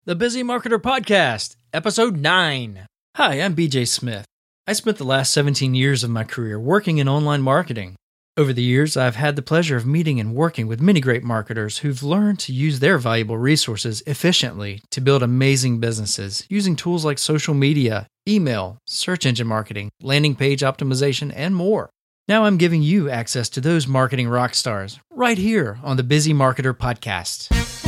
The Busy Marketer Podcast, Episode 9. Hi, I'm BJ Smith. I spent the last 17 years of my career working in online marketing. Over the years, I've had the pleasure of meeting and working with many great marketers who've learned to use their valuable resources efficiently to build amazing businesses using tools like social media, email, search engine marketing, landing page optimization, and more. Now I'm giving you access to those marketing rock stars right here on the Busy Marketer Podcast.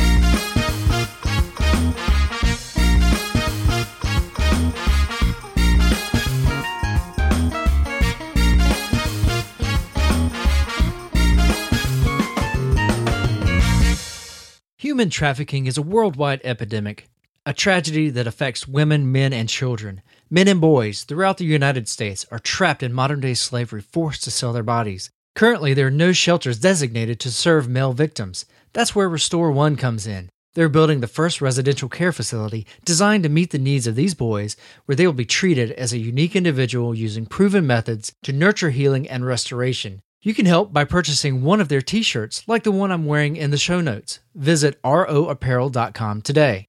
Human trafficking is a worldwide epidemic, a tragedy that affects women, men, and children. Men and boys throughout the United States are trapped in modern-day slavery, forced to sell their bodies. Currently, there are no shelters designated to serve male victims. That's where Restore One comes in. They're building the first residential care facility designed to meet the needs of these boys, where they will be treated as a unique individual using proven methods to nurture healing and restoration. You can help by purchasing one of their t-shirts, like the one I'm wearing in the show notes. Visit roapparel.com today.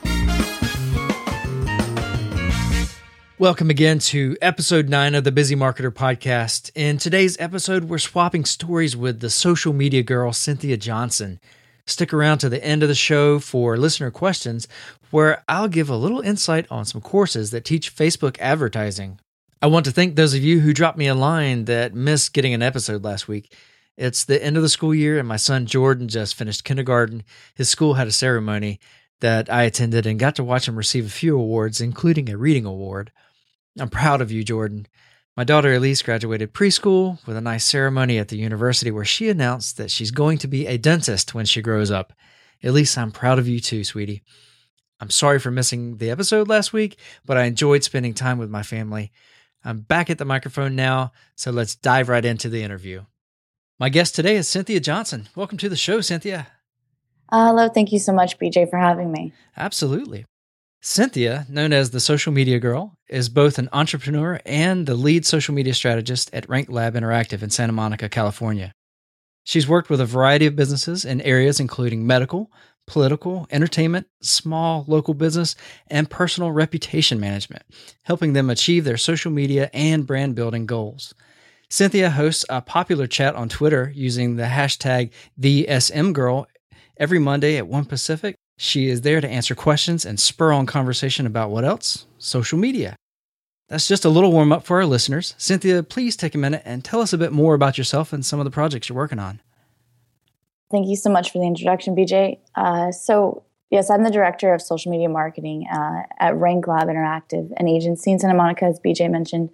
Welcome again to Episode 9 of the Busy Marketer Podcast. In today's episode, we're swapping stories with the social media girl, Cynthia Johnson. Stick around to the end of the show for listener questions, where I'll give a little insight on some courses that teach Facebook advertising. I want to thank those of you who dropped me a line that missed getting an episode last week. It's the end of the school year, and my son Jordan just finished kindergarten. His school had a ceremony that I attended and got to watch him receive a few awards, including a reading award. I'm proud of you, Jordan. My daughter Elise graduated preschool with a nice ceremony at the university where she announced that she's going to be a dentist when she grows up. Elise, I'm proud of you too, sweetie. I'm sorry for missing the episode last week, but I enjoyed spending time with my family. I'm back at the microphone now, so let's dive right into the interview. My guest today is Cynthia Johnson. Welcome to the show, Cynthia. Hello, thank you so much, BJ, for having me. Absolutely. Cynthia, known as the Social Media Girl, is both an entrepreneur and the lead social media strategist at Rank Lab Interactive in Santa Monica, California. She's worked with a variety of businesses in areas including medical, political, entertainment, small local business, and personal reputation management, helping them achieve their social media and brand building goals. Cynthia hosts a popular chat on Twitter using the hashtag TheSMGirl every Monday at 1 Pacific. She is there to answer questions and spur on conversation about what else? Social media. That's just a little warm up for our listeners. Cynthia, please take a minute and tell us a bit more about yourself and some of the projects you're working on. Thank you so much for the introduction, BJ. Yes, I'm the director of social media marketing at Rank Lab Interactive, an agency in Santa Monica, as BJ mentioned.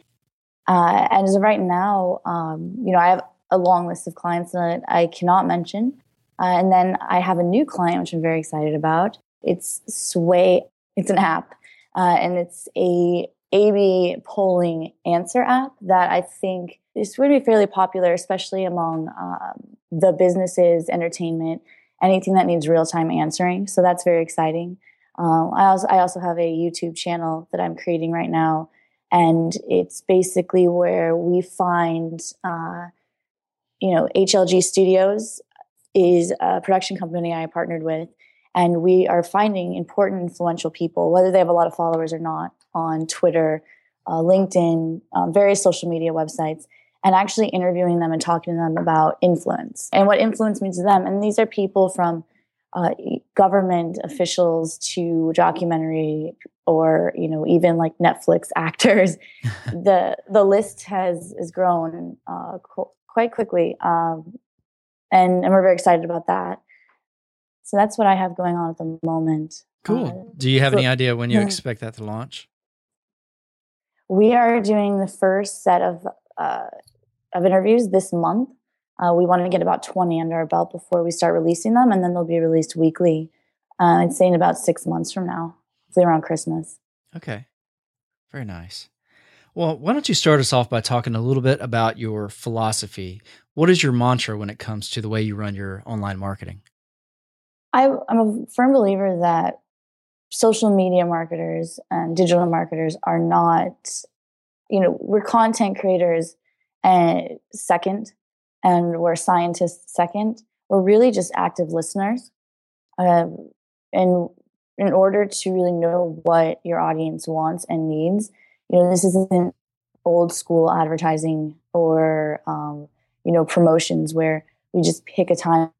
And as of right now, I have a long list of clients that I cannot mention. And then I have a new client, which I'm very excited about. It's Sway. It's an app, and it's a A/B polling answer app that I think is going to be fairly popular, especially among the businesses, entertainment, anything that needs real-time answering. So that's very exciting. I also have a YouTube channel that I'm creating right now, and it's basically where we find, HLG Studios is a production company I partnered with, and we are finding important, influential people, whether they have a lot of followers or not, on Twitter, LinkedIn, various social media websites, and actually interviewing them and talking to them about influence and what influence means to them. And these are people from government officials to documentary or, even like Netflix actors. The list has grown quite quickly. And we're very excited about that. So that's what I have going on at the moment. Cool. Do you have any idea when you expect that to launch? We are doing the first set of interviews this month. We want to get about 20 under our belt before we start releasing them, and then they'll be released weekly. I'd say in about 6 months from now, hopefully around Christmas. Okay. Very nice. Well, why don't you start us off by talking a little bit about your philosophy? What is your mantra when it comes to the way you run your online marketing? I'm a firm believer that social media marketers and digital marketers are not, we're content creators second, and we're scientists second. We're really just active listeners. And in order to really know what your audience wants and needs, this isn't old school advertising or, promotions where we just pick a time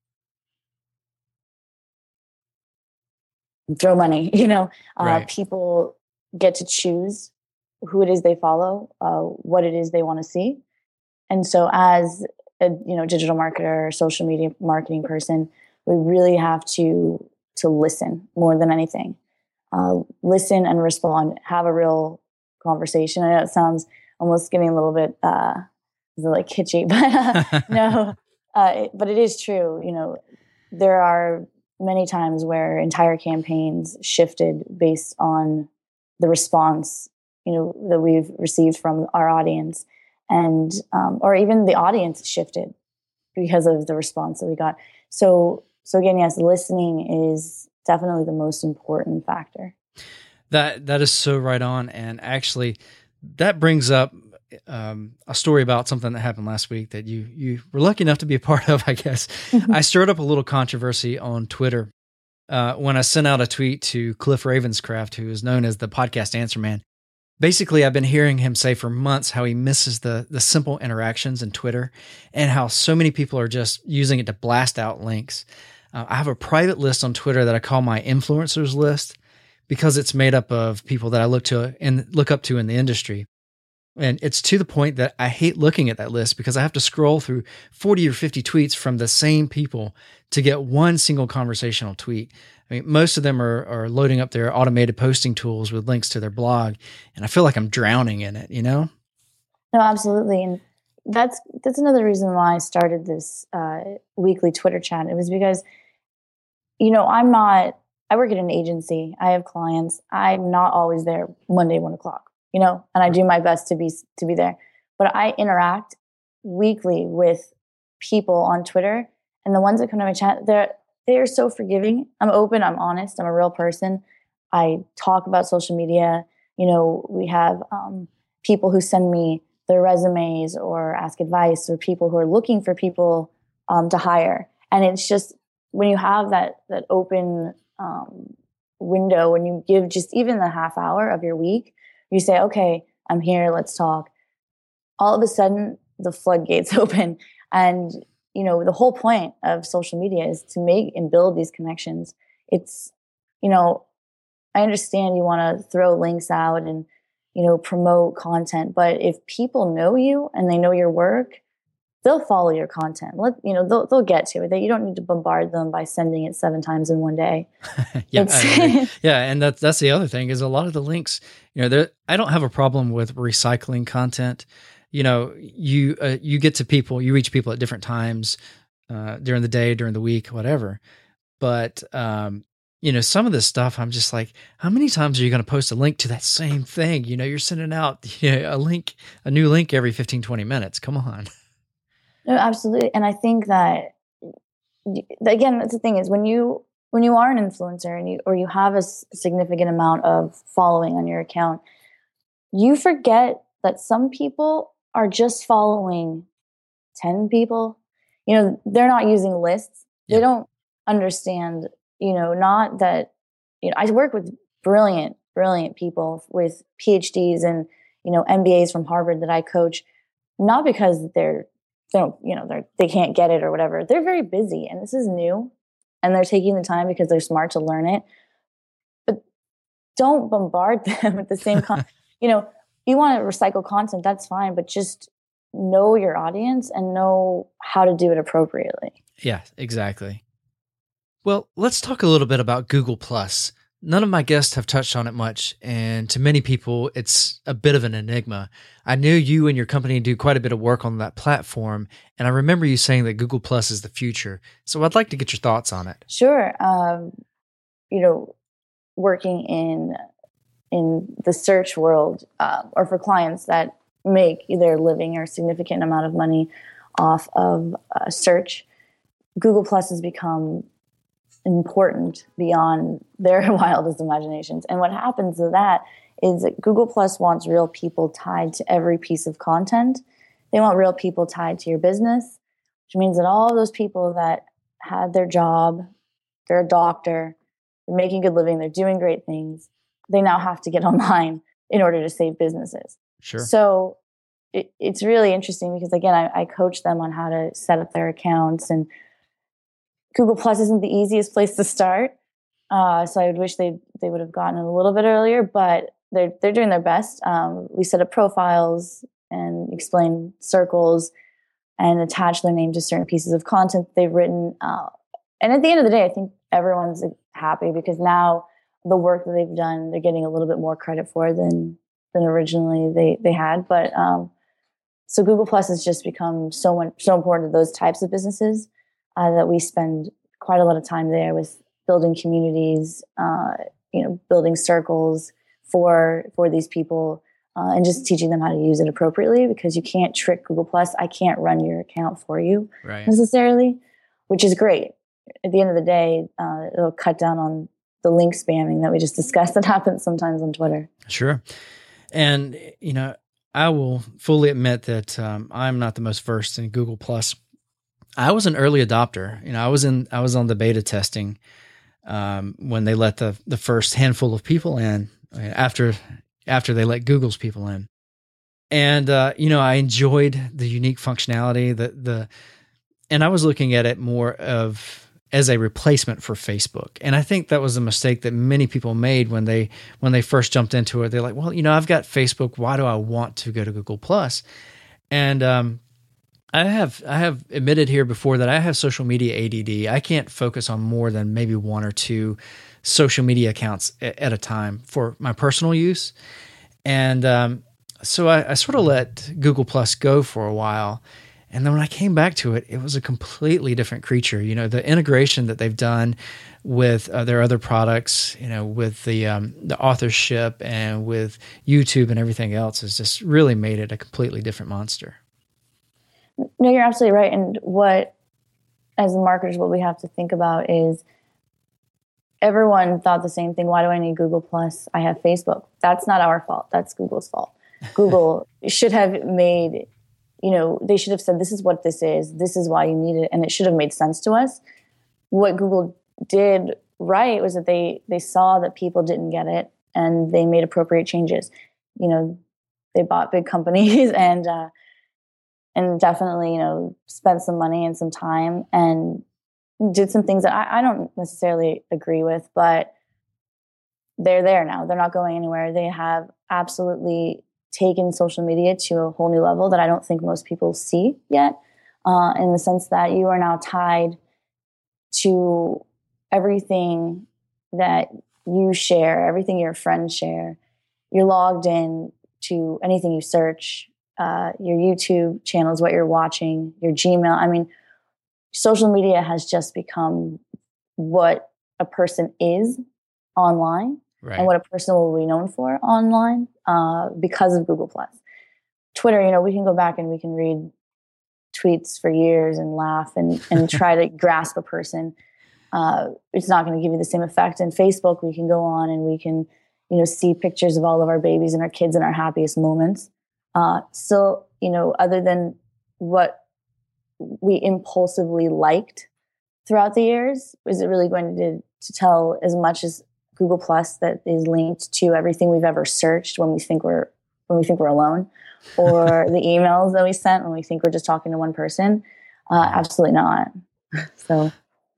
and throw money. Right. People get to choose who it is they follow, what it is they want to see. And so as a digital marketer or social media marketing person, we really have to listen more than anything. Listen and respond, have a real conversation. I know it sounds almost getting a little bit like kitschy, but no, but it is true. There are many times where entire campaigns shifted based on the response, that we've received from our audience, and or even the audience shifted because of the response that we got. So again, yes, listening is definitely the most important factor. That is so right on. And actually, that brings up a story about something that happened last week that you were lucky enough to be a part of, I guess. I stirred up a little controversy on Twitter when I sent out a tweet to Cliff Ravenscraft, who is known as the podcast answer man. Basically, I've been hearing him say for months how he misses the simple interactions in Twitter and how so many people are just using it to blast out links. I have a private list on Twitter that I call my influencers list because it's made up of people that I look up to in the industry. And it's to the point that I hate looking at that list because I have to scroll through 40 or 50 tweets from the same people to get one single conversational tweet. I mean, most of them are loading up their automated posting tools with links to their blog, and I feel like I'm drowning in it, No, absolutely. And that's another reason why I started this weekly Twitter chat. It was because, I work at an agency. I have clients. I'm not always there Monday, 1:00, and I do my best to be there. But I interact weekly with people on Twitter, and the ones that come to my chat, they are so forgiving. I'm open. I'm honest. I'm a real person. I talk about social media. We have people who send me their resumes or ask advice, or people who are looking for people to hire. And it's just when you have that open window, when you give just even the half hour of your week, you say, okay, I'm here, let's talk. All of a sudden, the floodgates open. And, the whole point of social media is to make and build these connections. It's, I understand you want to throw links out and, promote content, but if people know you and they know your work, they'll follow your content. They'll get to it. You don't need to bombard them by sending it 7 times in one day. Yeah, and that's the other thing is a lot of the links. I don't have a problem with recycling content. You get to people, you reach people at different times during the day, during the week, whatever. But some of this stuff, I'm just like, how many times are you going to post a link to that same thing? You're sending out a new link every 15, 20 minutes. Come on. No, absolutely. And I think that, again, that's the thing is when you are an influencer and you have a significant amount of following on your account, you forget that some people are just following 10 people. They're not using lists. They don't understand, not that, I work with brilliant people with PhDs and, MBAs from Harvard that I coach, not because they can't get it or whatever. They're very busy and this is new and they're taking the time because they're smart to learn it. But don't bombard them with the same you want to recycle content, that's fine, but just know your audience and know how to do it appropriately. Yeah, exactly. Well, let's talk a little bit about Google Plus. None of my guests have touched on it much, and to many people, it's a bit of an enigma. I knew you and your company do quite a bit of work on that platform, and I remember you saying that Google Plus is the future. So I'd like to get your thoughts on it. Sure. Working in the search world, or for clients that make either a living or a significant amount of money off of search, Google Plus has become important beyond their wildest imaginations. And what happens to that is that Google Plus wants real people tied to every piece of content. They want real people tied to your business, which means that all of those people that had their job, they're a doctor, they're making a good living, they're doing great things. They now have to get online in order to save businesses. Sure. So it's really interesting because, again, I coach them on how to set up their accounts, and Google Plus isn't the easiest place to start. So I would wish they would have gotten it a little bit earlier, but they're doing their best. We set up profiles and explain circles and attach their name to certain pieces of content they've written. And at the end of the day, I think everyone's happy because now the work that they've done, they're getting a little bit more credit for than originally they had. But so Google Plus has just become so important to those types of businesses that we spend quite a lot of time there with building communities, building circles for these people, and just teaching them how to use it appropriately, because you can't trick Google Plus. I can't run your account for you necessarily, which is great. At the end of the day, it'll cut down on the link spamming that we just discussed that happens sometimes on Twitter. Sure. And, I will fully admit that I'm not the most versed in Google Plus. I was an early adopter. I was on the beta testing when they let the first handful of people in after they let Google's people in. And, I enjoyed the unique functionality, and I was looking at it more as a replacement for Facebook. And I think that was a mistake that many people made when they first jumped into it. They're like, well, I've got Facebook. Why do I want to go to Google Plus? And I have admitted here before that I have social media ADD. I can't focus on more than maybe one or two social media accounts at a time for my personal use. And so I sort of let Google Plus go for a while. And then when I came back to it, it was a completely different creature. The integration that they've done with their other products, with the authorship and with YouTube and everything else has just really made it a completely different monster. No, you're absolutely right. And as marketers, what we have to think about is everyone thought the same thing. Why do I need Google Plus? I have Facebook. That's not our fault. That's Google's fault. Google should have made, they should have said, this is what this is. This is why you need it. And it should have made sense to us. What Google did right was that they saw that people didn't get it and they made appropriate changes. They bought big companies and definitely, spent some money and some time and did some things that I don't necessarily agree with, but they're there now. They're not going anywhere. They have absolutely taken social media to a whole new level that I don't think most people see yet, in the sense that you are now tied to everything that you share, everything your friends share. You're logged in to anything you search, your YouTube channels, what you're watching, your Gmail. I mean, social media has just become what a person is online. Right. And what a person will be known for online because of Google Plus. Twitter, we can go back and we can read tweets for years and laugh and try to grasp a person. It's not going to give you the same effect. And Facebook, we can go on and we can, see pictures of all of our babies and our kids in our happiest moments. Still, other than what we impulsively liked throughout the years, is it really going to tell as much as Google Plus that is linked to everything we've ever searched when we think we're alone, or the emails that we sent when we think we're just talking to one person? Absolutely not. So,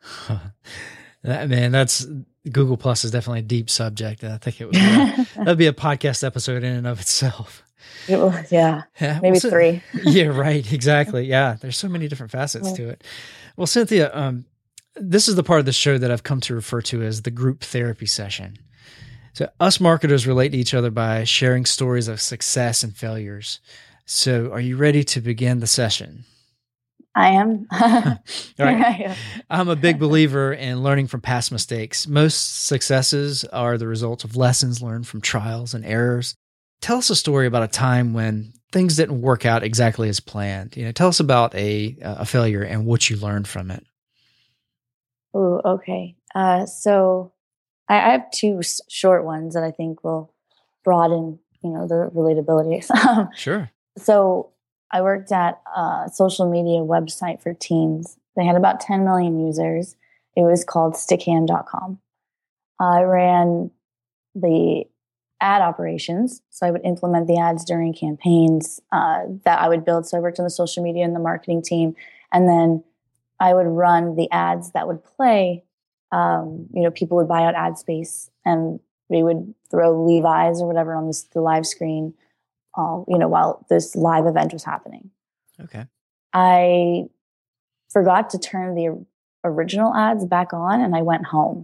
that's Google Plus is definitely a deep subject. I think it would that'd be a podcast episode in and of itself. Yeah, maybe three. Yeah, right. Exactly. Yeah, there's so many different facets to it. Well, Cynthia, this is the part of the show that I've come to refer to as the group therapy session. So us marketers relate to each other by sharing stories of success and failures. So are you ready to begin the session? I am. All right. I'm a big believer in learning from past mistakes. Most successes are the result of lessons learned from trials and errors. Tell us a story about a time when things didn't work out exactly as planned. Tell us about a failure and what you learned from it. Oh, okay. So I have two short ones that I think will broaden, the relatability. Sure. So I worked at a social media website for teens. They had about 10 million users. It was called stickhand.com. I ran the ad operations. So I would implement the ads during campaigns that I would build. So I worked on the social media and the marketing team. And then I would run the ads that would play. People would buy out ad space and we would throw Levi's or whatever on the live screen, while this live event was happening. Okay. I forgot to turn the original ads back on and I went home.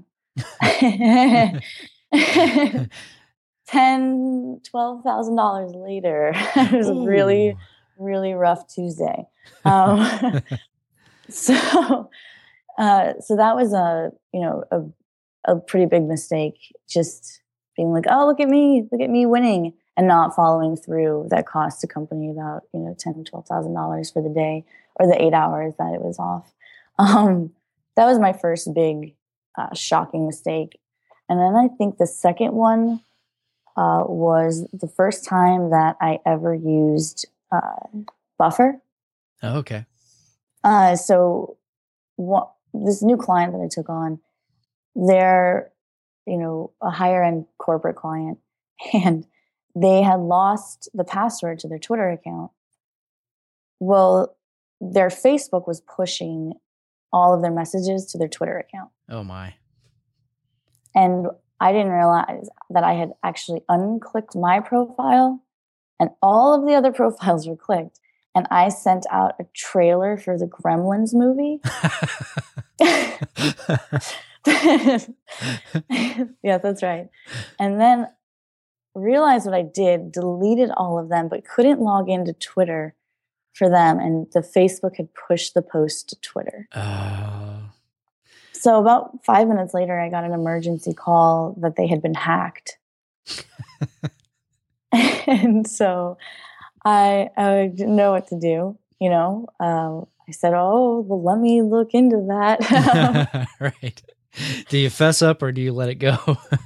$12,000 later. It was a really, really rough Tuesday. So that was a pretty big mistake. Just being like, oh, look at me winning, and not following through. That cost the company about $10,000-$12,000 for the day or the 8 hours that it was off. That was my first big shocking mistake. And then I think the second one was the first time that I ever used Buffer. Oh, okay. So this new client that I took on, they're, a higher end corporate client, and they had lost the password to their Twitter account. Well, their Facebook was pushing all of their messages to their Twitter account. Oh my. And I didn't realize that I had actually unclicked my profile and all of the other profiles were clicked. And I sent out a trailer for the Gremlins movie. Yeah, that's right. And then realized what I did, deleted all of them, but couldn't log into Twitter for them. And the Facebook had pushed the post to Twitter. So about 5 minutes later, I got an emergency call that they had been hacked. And so I didn't know what to do. I said, oh, well, let me look into that. Right. Do you fess up or do you let it go?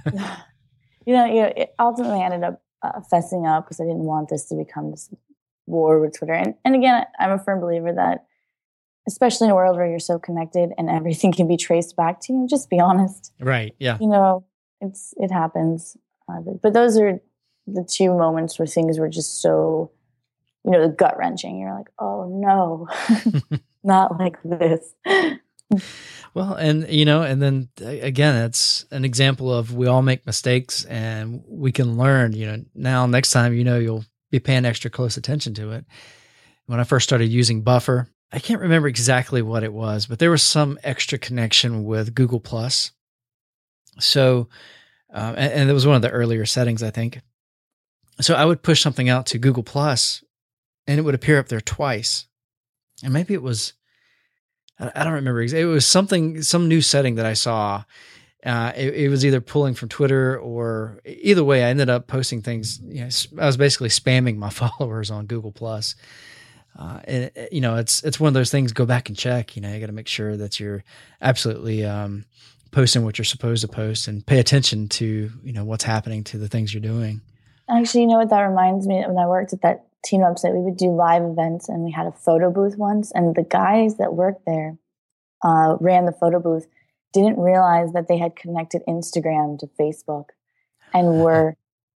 It ultimately ended up fessing up because I didn't want this to become this war with Twitter. And again, I'm a firm believer that, especially in a world where you're so connected and everything can be traced back to you, just be honest. Right. Yeah. It happens. But those are the two moments where things were just so, the gut wrenching. You're like, oh no, not like this. Well, and then again, it's an example of we all make mistakes and we can learn, now next time, you'll be paying extra close attention to it. When I first started using Buffer, I can't remember exactly what it was, but there was some extra connection with Google+. So, and it was one of the earlier settings, I think. So I would push something out to Google+, and it would appear up there twice. And maybe it was, I don't remember. It was some new setting that I saw. It was either pulling from Twitter or either way, I ended up posting things. I was basically spamming my followers on Google+. And it's one of those things, go back and check, you got to make sure that you're absolutely posting what you're supposed to post and pay attention to, what's happening to the things you're doing. Actually, what that reminds me, when I worked at that team website, we would do live events and we had a photo booth once, and the guys that worked there ran the photo booth, didn't realize that they had connected Instagram to Facebook and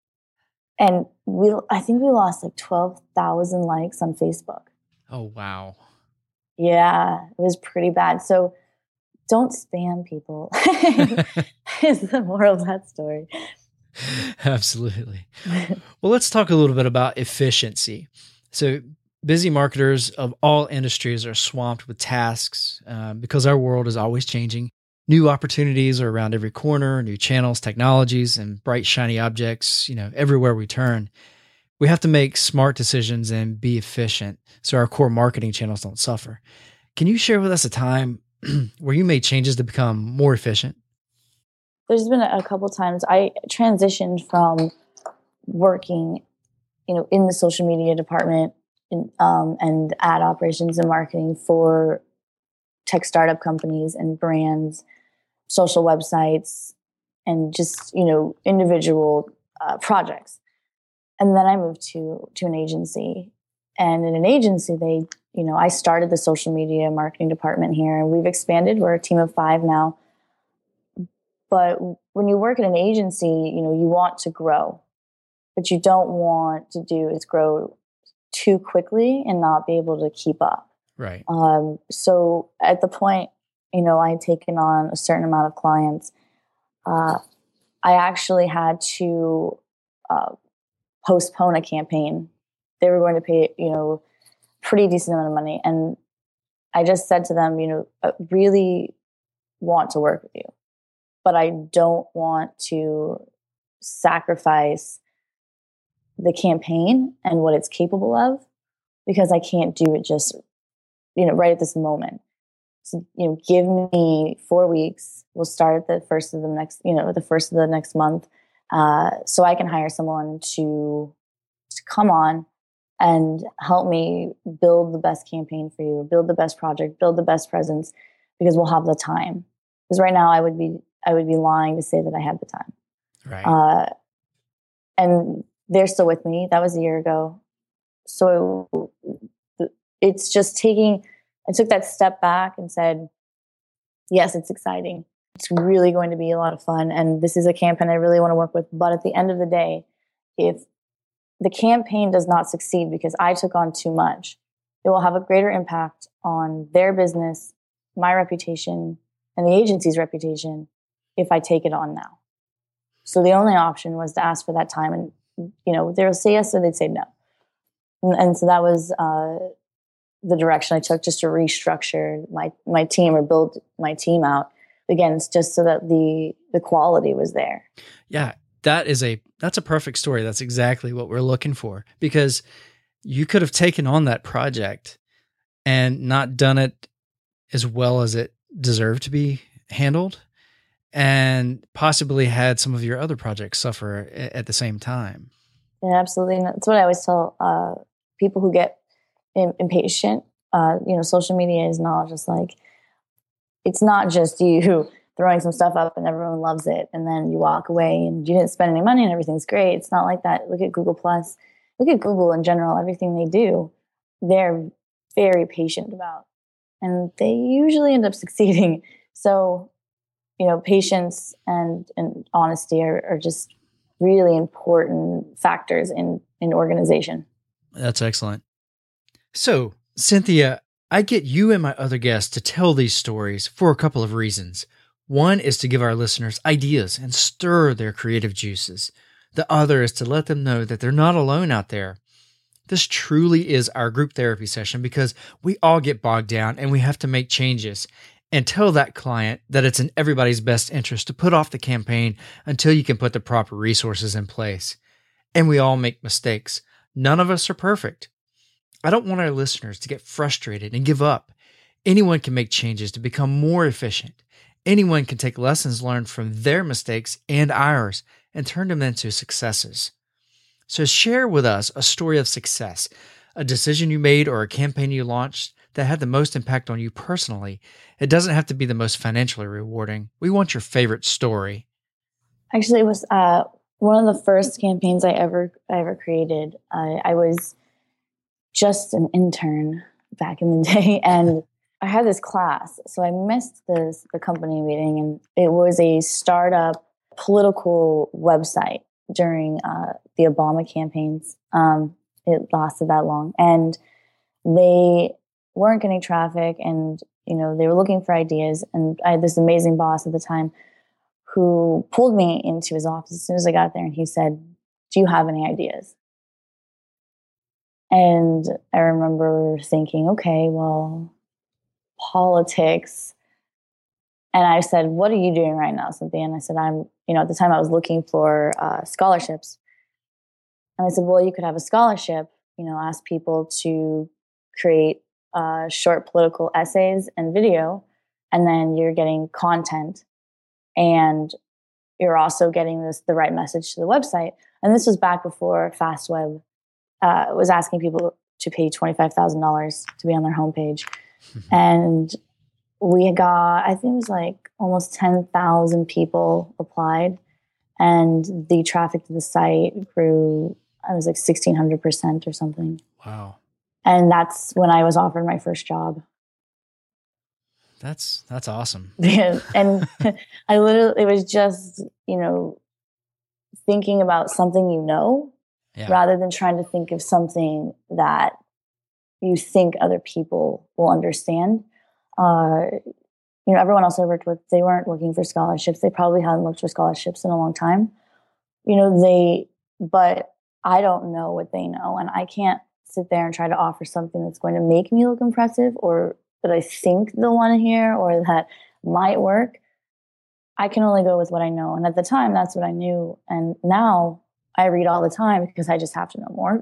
I think we lost like 12,000 likes on Facebook. Oh, wow. Yeah, it was pretty bad. So don't spam people is the moral of that story. Absolutely. Well, let's talk a little bit about efficiency. So busy marketers of all industries are swamped with tasks because our world is always changing. New opportunities are around every corner, new channels, technologies, and bright, shiny objects, everywhere we turn. We have to make smart decisions and be efficient so our core marketing channels don't suffer. Can you share with us a time where you made changes to become more efficient? There's been a couple times I transitioned from working, in the social media department and ad operations and marketing for tech startup companies and brands, social websites, and just, individual projects. And then I moved to an agency, and in an agency, I started the social media marketing department here, and we've expanded. We're a team of 5 now. But when you work at an agency, you know, you want to grow. What you don't want to do is grow too quickly and not be able to keep up. Right. So at the point, you know, I had taken on a certain amount of clients. I actually had to postpone a campaign. They were going to pay, you know, pretty decent amount of money. And I just said to them, you know, I really want to work with you, but I don't want to sacrifice the campaign and what it's capable of, because I can't do it just, you know, right at this moment. So, you know, give me 4 weeks. We'll start at the first of the next month. So I can hire someone to come on and help me build the best campaign for you, build the best project, build the best presence, because we'll have the time. Because right now I would be lying to say that I had the time. Right. And they're still with me. That was a year ago. So it's just I took that step back and said, yes, it's exciting. It's really going to be a lot of fun. And this is a campaign I really want to work with. But at the end of the day, if the campaign does not succeed because I took on too much, it will have a greater impact on their business, my reputation, and the agency's reputation if I take it on now. So the only option was to ask for that time, and, you know, they'll say yes or they'd say no. And so that was the direction I took, just to restructure my team or build my team out. Again, it's just so that the quality was there. Yeah, that's a perfect story. That's exactly what we're looking for, because you could have taken on that project and not done it as well as it deserved to be handled, and possibly had some of your other projects suffer at the same time. Yeah, absolutely. And that's what I always tell people who get impatient. You know, social media is not just like, it's not just you throwing some stuff up and everyone loves it, and then you walk away and you didn't spend any money and everything's great. It's not like that. Look at Google Plus. Look at Google in general. Everything they do, they're very patient about, and they usually end up succeeding. So, you know, patience and honesty are just really important factors in organization. That's excellent. So, Cynthia, I get you and my other guests to tell these stories for a couple of reasons. One is to give our listeners ideas and stir their creative juices. The other is to let them know that they're not alone out there. This truly is our group therapy session, because we all get bogged down and we have to make changes and tell that client that it's in everybody's best interest to put off the campaign until you can put the proper resources in place. And we all make mistakes. None of us are perfect. I don't want our listeners to get frustrated and give up. Anyone can make changes to become more efficient. Anyone can take lessons learned from their mistakes and ours and turn them into successes. So share with us a story of success, a decision you made or a campaign you launched that had the most impact on you personally. It doesn't have to be the most financially rewarding. We want your favorite story. Actually, it was one of the first campaigns I ever created. I was just an intern back in the day, and I had this class, so I missed the company meeting, and it was a startup political website during the Obama campaigns. It lasted that long, and they weren't getting traffic, and you know, they were looking for ideas. And I had this amazing boss at the time who pulled me into his office as soon as I got there, and he said, "Do you have any ideas?" And I remember thinking, okay, well, politics. And I said, "What are you doing right now, Cynthia?" And I said, at the time I was looking for scholarships. And I said, "Well, you could have a scholarship, ask people to create short political essays and video, and then you're getting content, and you're also getting the right message to the website." And this was back before FastWeb was asking people to pay $25,000 to be on their homepage. Mm-hmm. And we got, I think it was like almost 10,000 people applied, and the traffic to the site grew, I was like 1,600% or something. Wow. And that's when I was offered my first job. That's awesome. And it was just, thinking about something, rather than trying to think of something that you think other people will understand. Everyone else I worked with, they weren't looking for scholarships. They probably hadn't looked for scholarships in a long time. But I don't know what they know. And I can't sit there and try to offer something that's going to make me look impressive or that I think they'll want to hear or that might work. I can only go with what I know. And at the time, that's what I knew. And now I read all the time because I just have to know more.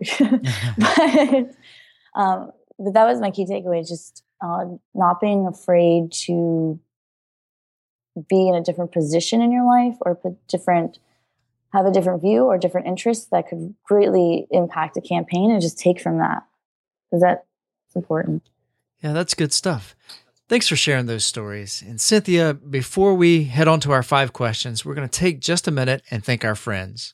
But that was my key takeaway, just not being afraid to be in a different position in your life or have a different view or different interests that could greatly impact a campaign, and just take from that. Because that's important. Yeah, that's good stuff. Thanks for sharing those stories. And Cynthia, before we head on to our 5 questions, we're going to take just a minute and thank our friends.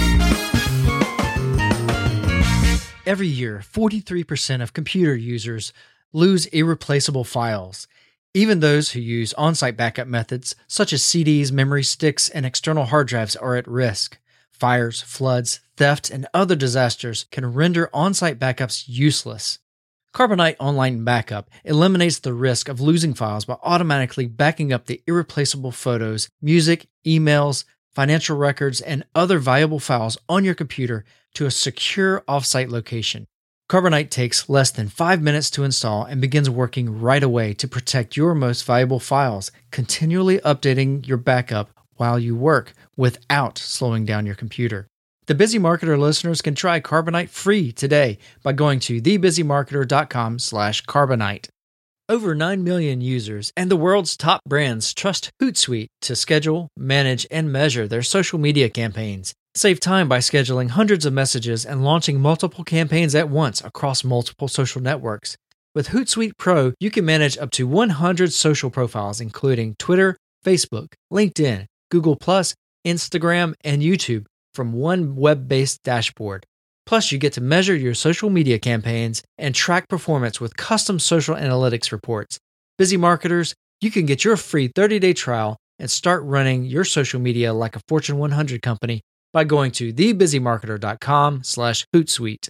Every year, 43% of computer users lose irreplaceable files. Even those who use on-site backup methods, such as CDs, memory sticks, and external hard drives, are at risk. Fires, floods, theft, and other disasters can render on-site backups useless. Carbonite Online Backup eliminates the risk of losing files by automatically backing up the irreplaceable photos, music, emails, financial records, and other valuable files on your computer to a secure off-site location. Carbonite takes less than 5 minutes to install and begins working right away to protect your most valuable files, continually updating your backup while you work without slowing down your computer. The Busy Marketer listeners can try Carbonite free today by going to thebusymarketer.com/carbonite. Over 9 million users and the world's top brands trust Hootsuite to schedule, manage, and measure their social media campaigns. Save time by scheduling hundreds of messages and launching multiple campaigns at once across multiple social networks. With Hootsuite Pro, you can manage up to 100 social profiles, including Twitter, Facebook, LinkedIn, Google+, Instagram, and YouTube, from one web-based dashboard. Plus, you get to measure your social media campaigns and track performance with custom social analytics reports. Busy marketers, you can get your free 30-day trial and start running your social media like a Fortune 100 company by going to thebusymarketer.com/Hootsuite.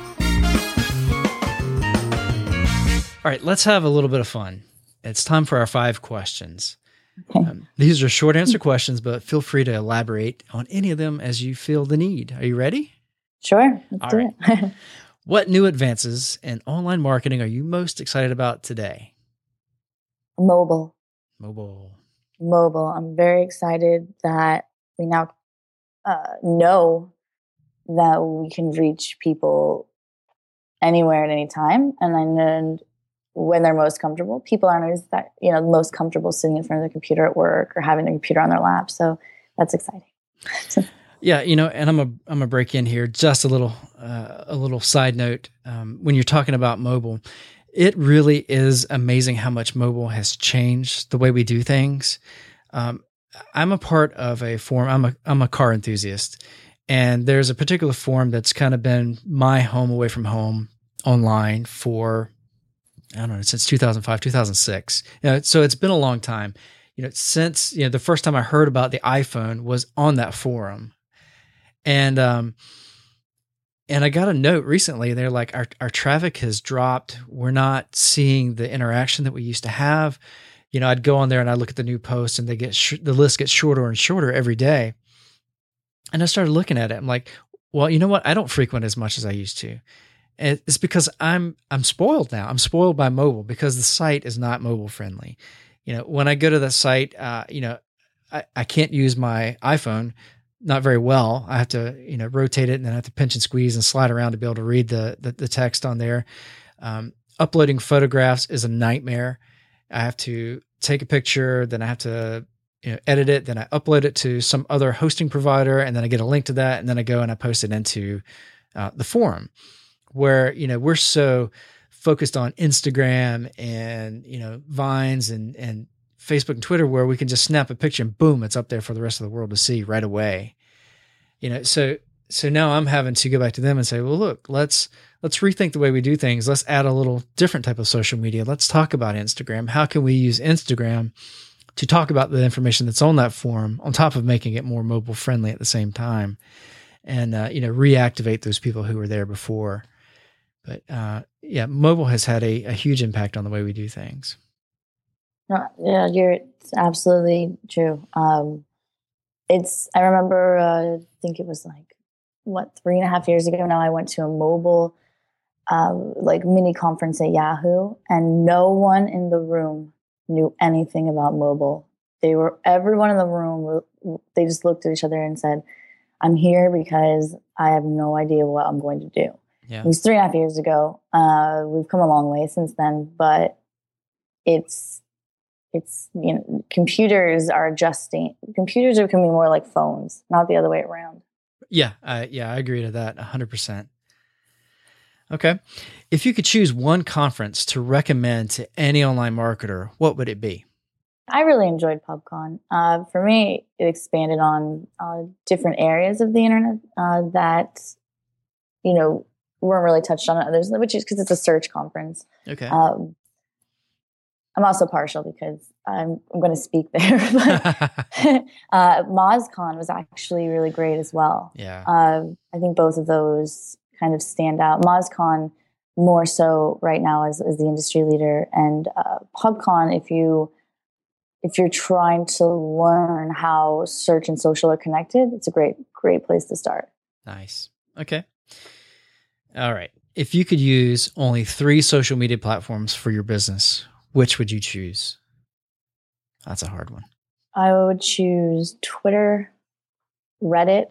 All right, let's have a little bit of fun. It's time for our 5 questions. Okay. These are short answer questions, but feel free to elaborate on any of them as you feel the need. Are you ready? Sure, let's do it. What new advances in online marketing are you most excited about today? Mobile. I'm very excited that we now know that we can reach people anywhere at any time. And I know when they're most comfortable. People aren't always most comfortable sitting in front of the computer at work or having the computer on their lap. So that's exciting. Yeah, and I'm gonna break in here just a little side note. When you're talking about mobile, it really is amazing how much mobile has changed the way we do things. I'm a part of a forum. I'm a car enthusiast, and there's a particular forum that's kind of been my home away from home online for, I don't know, since 2005, 2006. So it's been a long time. Since the first time I heard about the iPhone was on that forum. And I got a note recently. They're like, our traffic has dropped. We're not seeing the interaction that we used to have. I'd go on there and I'd look at the new posts, and the list gets shorter and shorter every day. And I started looking at it. I'm like, well, you know what? I don't frequent as much as I used to. And it's because I'm spoiled now. I'm spoiled by mobile because the site is not mobile friendly. When I go to the site, I can't use my iPhone. Not very well. I have to, rotate it, and then I have to pinch and squeeze and slide around to be able to read the text on there. Uploading photographs is a nightmare. I have to take a picture, then I have to, edit it, then I upload it to some other hosting provider, and then I get a link to that, and then I go and I post it into the forum, where we're so focused on Instagram and Vines and Facebook and Twitter, where we can just snap a picture and boom, it's up there for the rest of the world to see right away. So So now I'm having to go back to them and say, well, look, let's rethink the way we do things. Let's add a little different type of social media. Let's talk about Instagram. How can we use Instagram to talk about the information that's on that forum on top of making it more mobile friendly at the same time, and, reactivate those people who were there before. But yeah, mobile has had a huge impact on the way we do things. Yeah, it's absolutely true. I remember, I think it was 3.5 years ago now, I went to a mobile, mini conference at Yahoo, and no one in the room knew anything about mobile. Everyone in the room, they just looked at each other and said, I'm here because I have no idea what I'm going to do. Yeah. It was 3.5 years ago. We've come a long way since then, but it's computers are becoming more like phones, not the other way around. Yeah. I agree to that 100%. Okay. If you could choose one conference to recommend to any online marketer, what would it be? I really enjoyed PubCon. For me, it expanded on different areas of the internet that, weren't really touched on others, which is because it's a search conference. Okay. I'm also partial because I'm going to speak there. MozCon was actually really great as well. Yeah. I think both of those kind of stand out. MozCon more so right now as the industry leader, and PubCon, if you're trying to learn how search and social are connected, it's a great place to start. Nice. Okay. All right. If you could use only 3 social media platforms for your business, which would you choose? That's a hard one. I would choose Twitter, Reddit,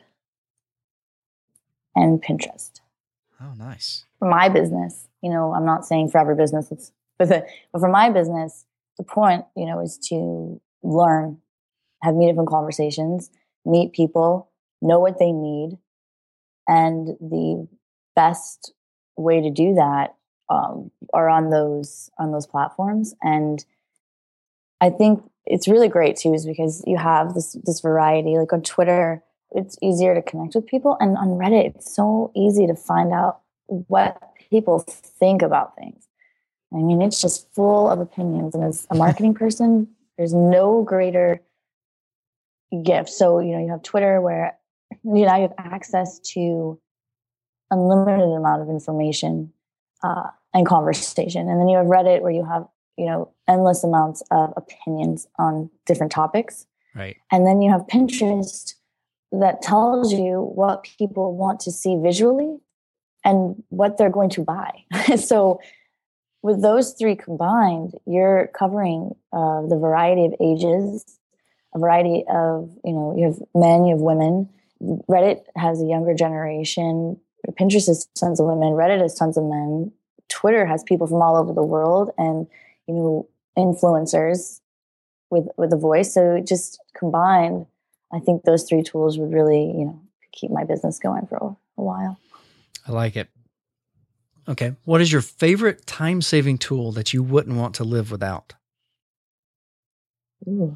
and Pinterest. Oh, nice. For my business, I'm not saying for every business, but for my business, the point, is to learn, have different conversations, meet people, know what they need. And the best way to do that are on those platforms. And I think it's really great too, is because you have this variety. Like on Twitter, it's easier to connect with people. And on Reddit, it's so easy to find out what people think about things. I mean, it's just full of opinions. And as a marketing person, there's no greater gift. So, you have Twitter where, you have access to unlimited amount of information and conversation. And then you have Reddit where you have, endless amounts of opinions on different topics. Right. And then you have Pinterest that tells you what people want to see visually and what they're going to buy. So with those 3 combined, you're covering the variety of ages, a variety of, you have men, you have women. Reddit has a younger generation. Pinterest has tons of women. Reddit has tons of men. Twitter has people from all over the world, and, influencers with a voice. So just combined, I think those 3 tools would really, keep my business going for a while. I like it. Okay. What is your favorite time-saving tool that you wouldn't want to live without? Ooh.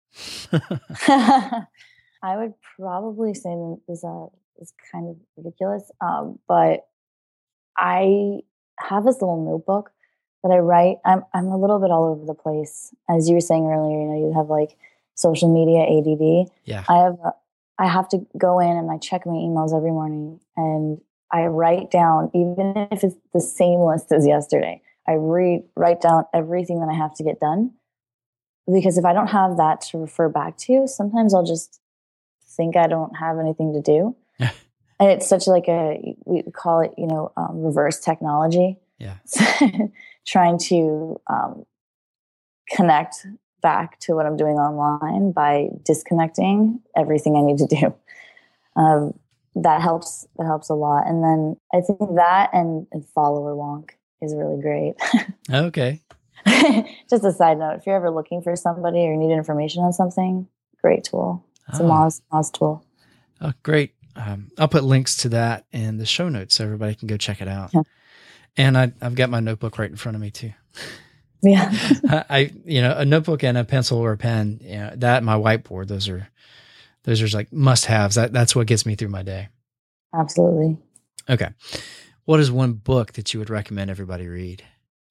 I would probably say this is kind of ridiculous, but I have this little notebook that I write. I'm a little bit all over the place. As you were saying earlier, you have social media ADD. Yeah. I have to go in and I check my emails every morning, and I write down, even if it's the same list as yesterday, I write down everything that I have to get done. Because if I don't have that to refer back to, sometimes I'll just think I don't have anything to do. And it's such we call it, reverse technology. Yeah. Trying to connect back to what I'm doing online by disconnecting everything I need to do. That helps a lot. And then I think that and follower wonk is really great. Okay. Just a side note, if you're ever looking for somebody or need information on something, great tool. It's a Moz tool. Oh, great. I'll put links to that in the show notes so everybody can go check it out. Yeah. And I've got my notebook right in front of me too. Yeah. A notebook and a pencil or a pen, that and my whiteboard, those are like must haves. That's what gets me through my day. Absolutely. Okay. What is one book that you would recommend everybody read?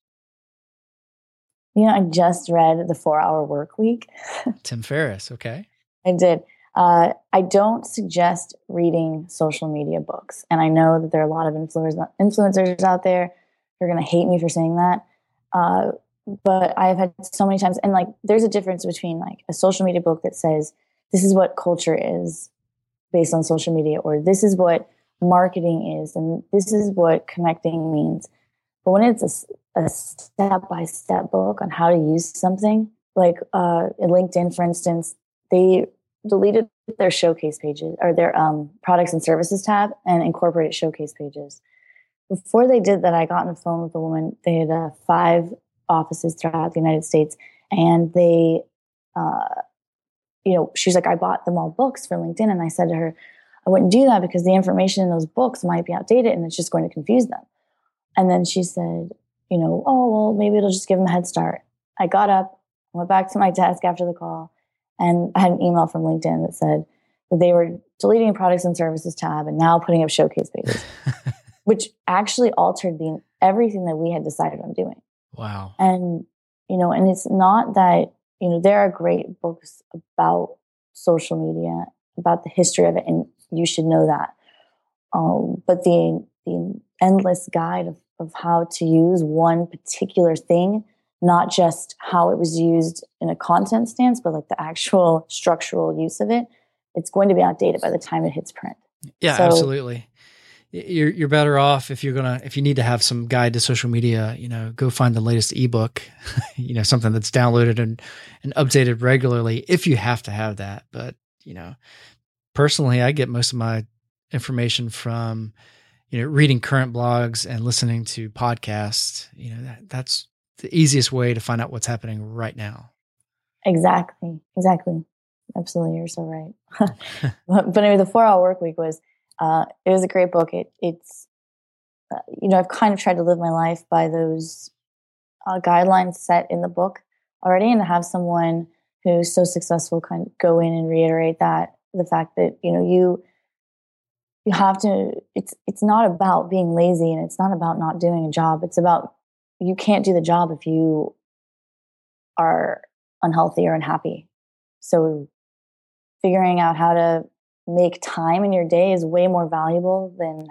I just read The 4-Hour Workweek. Tim Ferriss. Okay. I did. I don't suggest reading social media books. And I know that there are a lot of influencers out there who are going to hate me for saying that. But I've had so many times, and like, there's a difference between like a social media book that says, this is what culture is based on social media, or this is what marketing is, and this is what connecting means. But when it's a step-by-step book on how to use something, like in LinkedIn, for instance, they deleted their showcase pages or their products and services tab and incorporated showcase pages. Before they did that, I got on the phone with a woman. They had 5 offices throughout the United States, and they, she's like, I bought them all books for LinkedIn, and I said to her, I wouldn't do that because the information in those books might be outdated and it's just going to confuse them. And then she said, oh, well, maybe it'll just give them a head start. I got up, went back to my desk after the call, and I had an email from LinkedIn that said that they were deleting a products and services tab and now putting up showcase pages, which actually altered everything that we had decided on doing. Wow. And, and it's not that, there are great books about social media, about the history of it, and you should know that. But the endless guide of how to use one particular thing, not just how it was used in a content stance, but like the actual structural use of it, it's going to be outdated by the time it hits print. Yeah, so, absolutely. You're better off if you need to have some guide to social media, go find the latest ebook, something that's downloaded and updated regularly if you have to have that. But, personally, I get most of my information from, reading current blogs and listening to podcasts. That's the easiest way to find out what's happening right now. Exactly. Absolutely. You're so right. But anyway, the 4-Hour Workweek was, it was a great book. It's, I've kind of tried to live my life by those guidelines set in the book already, and to have someone who's so successful kind of go in and reiterate that, the fact that, you have to, it's not about being lazy, and it's not about not doing a job. It's about, you can't do the job if you are unhealthy or unhappy. So figuring out how to make time in your day is way more valuable than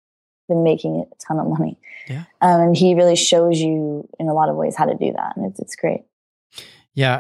making a ton of money. Yeah. And he really shows you in a lot of ways how to do that. And it's great. Yeah.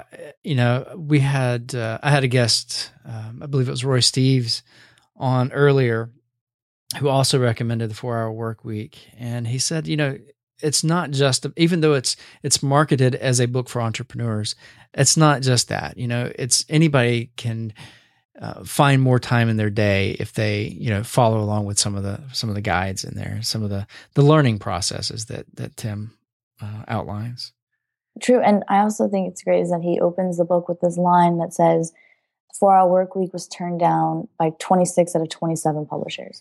We had, I had a guest, I believe it was Roy Steves on earlier, who also recommended the 4-Hour Workweek. And he said, it's not just, even though it's marketed as a book for entrepreneurs, it's not just that, it's anybody can find more time in their day if they, follow along with some of the guides in there, some of the learning processes that Tim outlines. True. And I also think it's great is that he opens the book with this line that says, 4-Hour Workweek was turned down by 26 out of 27 publishers.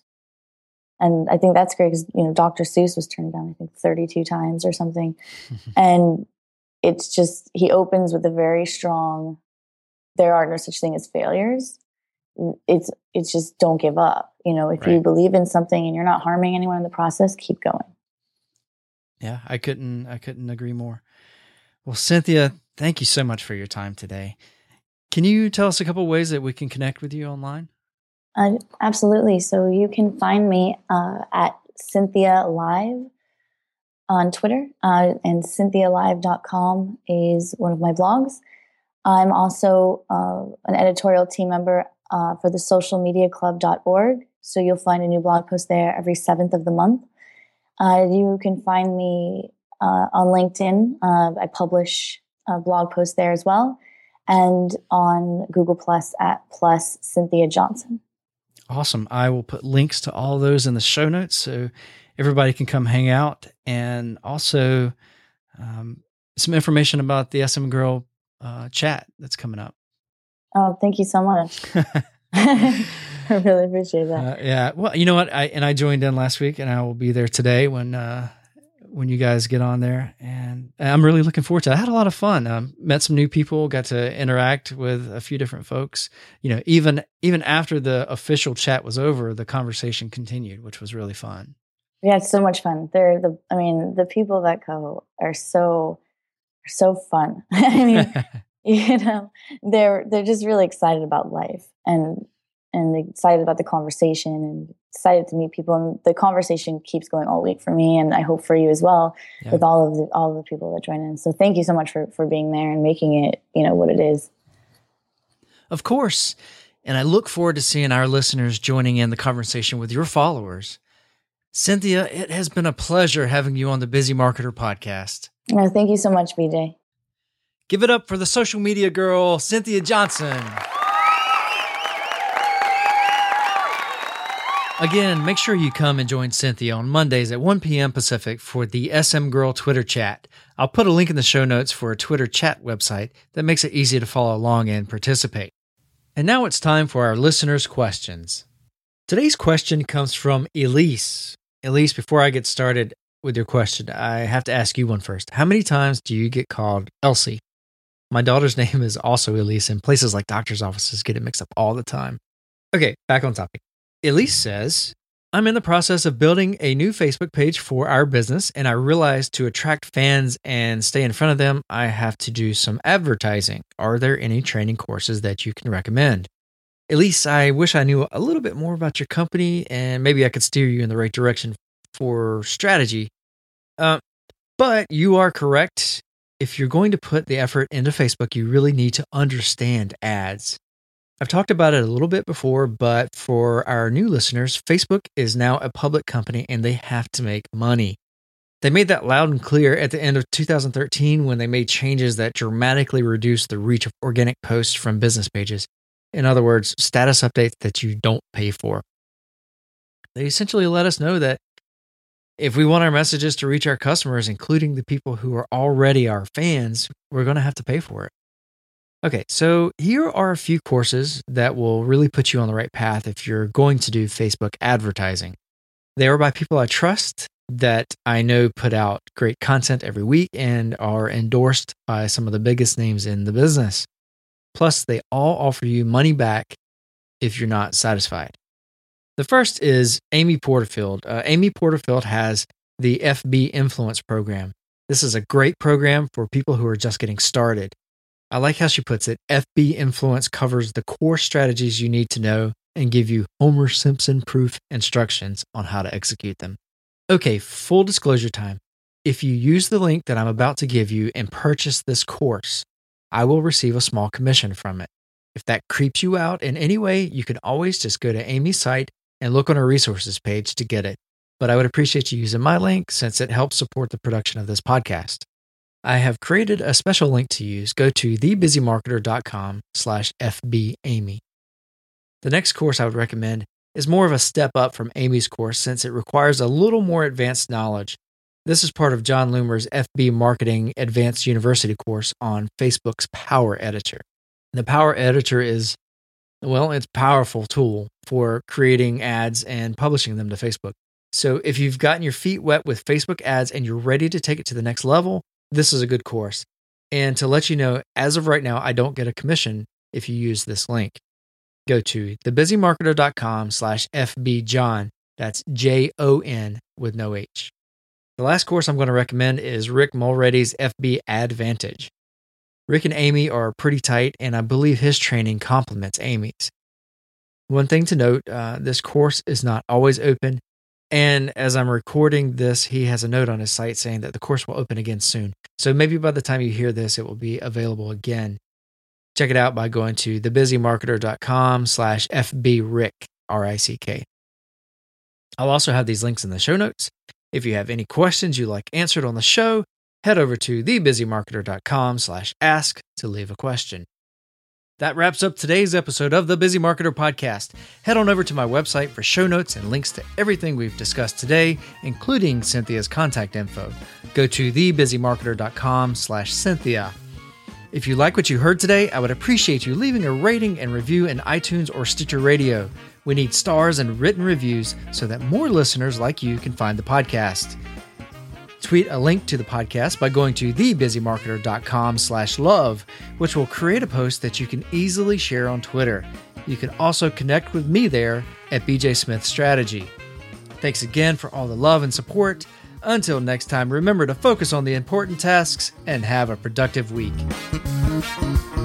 And I think that's great because, Dr. Seuss was turned down, I think 32 times or something. And it's just, he opens with a very strong, there are no such thing as failures. It's just, don't give up. If you believe in something and you're not harming anyone in the process, keep going. Yeah, I couldn't agree more. Well, Cynthia, thank you so much for your time today. Can you tell us a couple of ways that we can connect with you online? Absolutely. So you can find me at Cynthia Live on Twitter, and cynthialive.com is one of my blogs. I'm also an editorial team member for the socialmediaclub.org. So you'll find a new blog post there every 7th of the month. You can find me on LinkedIn. I publish blog posts there as well. And on Google Plus at plus Cynthia Johnson. Awesome. I will put links to all those in the show notes so everybody can come hang out, and also some information about the SM Girl chat that's coming up. Oh, thank you so much. I really appreciate that. Yeah. Well, you know what? I joined in last week, and I will be there today when when you guys get on there, and I'm really looking forward to it. I had a lot of fun. Met some new people, got to interact with a few different folks. Even after the official chat was over, the conversation continued, which was really fun. Yeah, it's so much fun. The people that go are so fun. I mean, they're just really excited about life and excited about the conversation and excited to meet people. And the conversation keeps going all week for me, and I hope for you as well, with all of the people that join in. So thank you so much for being there and making it, what it is. Of course. And I look forward to seeing our listeners joining in the conversation with your followers. Cynthia, it has been a pleasure having you on the Busy Marketer podcast. No, thank you so much, BJ. Give it up for the social media girl, Cynthia Johnson. Again, make sure you come and join Cynthia on Mondays at 1 p.m. Pacific for the SM Girl Twitter chat. I'll put a link in the show notes for a Twitter chat website that makes it easy to follow along and participate. And now it's time for our listeners' questions. Today's question comes from Elise. Elise, before I get started with your question, I have to ask you one first. How many times do you get called Elsie? My daughter's name is also Elise, and places like doctor's offices get it mixed up all the time. Okay, back on topic. Elise says, I'm in the process of building a new Facebook page for our business, and I realized to attract fans and stay in front of them, I have to do some advertising. Are there any training courses that you can recommend? Elise, I wish I knew a little bit more about your company, and maybe I could steer you in the right direction for strategy. But you are correct. If you're going to put the effort into Facebook, you really need to understand ads. I've talked about it a little bit before, but for our new listeners, Facebook is now a public company and they have to make money. They made that loud and clear at the end of 2013 when they made changes that dramatically reduced the reach of organic posts from business pages. In other words, status updates that you don't pay for. They essentially let us know that if we want our messages to reach our customers, including the people who are already our fans, we're going to have to pay for it. Okay, so here are a few courses that will really put you on the right path if you're going to do Facebook advertising. They are by people I trust that I know put out great content every week and are endorsed by some of the biggest names in the business. Plus, they all offer you money back if you're not satisfied. The first is Amy Porterfield. Amy Porterfield has the FB Influence program. This is a great program for people who are just getting started. I like how she puts it. FB Influence covers the core strategies you need to know and give you Homer Simpson-proof instructions on how to execute them. Okay, full disclosure time. If you use the link that I'm about to give you and purchase this course, I will receive a small commission from it. If that creeps you out in any way, you can always just go to Amy's site and look on her resources page to get it. But I would appreciate you using my link since it helps support the production of this podcast. I have created a special link to use. Go to thebusymarketer.com/FBAmy. The next course I would recommend is more of a step up from Amy's course since it requires a little more advanced knowledge. This is part of John Loomer's FB Marketing Advanced University course on Facebook's Power Editor. The Power Editor is, it's a powerful tool for creating ads and publishing them to Facebook. So if you've gotten your feet wet with Facebook ads and you're ready to take it to the next level, this is a good course. And to let you know, as of right now, I don't get a commission if you use this link. Go to thebusymarketer.com/FBJohn. That's JON with no H. The last course I'm going to recommend is Rick Mulready's FB Advantage. Rick and Amy are pretty tight, and I believe his training complements Amy's. One thing to note, this course is not always open. And as I'm recording this, he has a note on his site saying that the course will open again soon. So maybe by the time you hear this, it will be available again. Check it out by going to thebusymarketer.com/FBRick, RICK. I'll also have these links in the show notes. If you have any questions you'd like answered on the show, head over to thebusymarketer.com/ask to leave a question. That wraps up today's episode of the Busy Marketer Podcast. Head on over to my website for show notes and links to everything we've discussed today, including Cynthia's contact info. Go to thebusymarketer.com/Cynthia. If you like what you heard today, I would appreciate you leaving a rating and review in iTunes or Stitcher Radio. We need stars and written reviews so that more listeners like you can find the podcast. Tweet a link to the podcast by going to thebusymarketer.com/love, which will create a post that you can easily share on Twitter. You can also connect with me there at BJ Smith Strategy. Thanks again for all the love and support. Until next time, remember to focus on the important tasks and have a productive week.